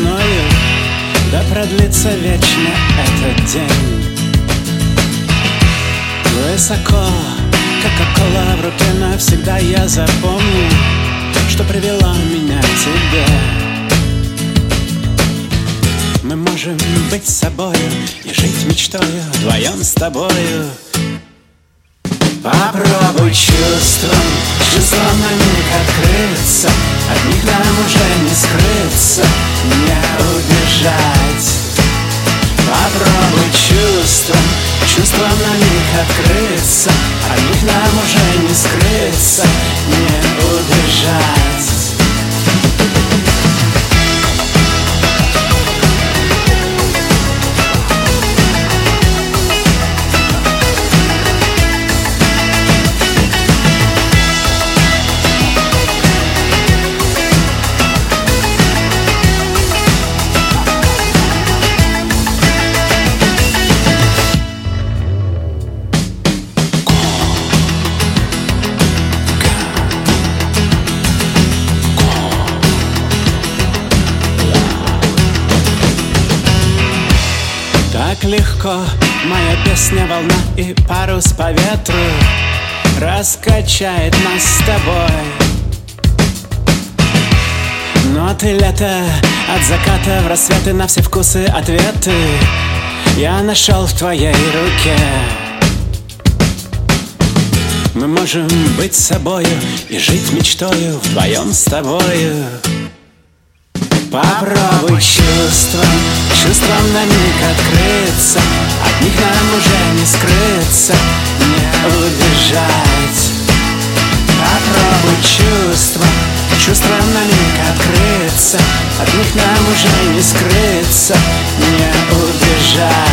мною, да продлится вечно этот день. Высоко, как Кока-Кола в руке, навсегда я запомню, что привела меня к тебе. Мы можем быть собою и жить мечтою вдвоем с тобою. Попробуй чувством на миг открыться, от них нам уже не скрыться, не убежать. Попробуй чувством на миг открыться, от них нам уже не скрыться, не убежать. Так легко моя песня, волна и парус по ветру раскачает нас с тобой. Но ты лето, от заката в рассветы, на все вкусы ответы я нашел в твоей руке. Мы можем быть собою и жить мечтою вдвоем с тобою. Попробуй чувством на миг открыться, от них нам уже не скрыться, не убежать. Попробуй чувством на миг открыться, от них нам уже не скрыться, не убежать.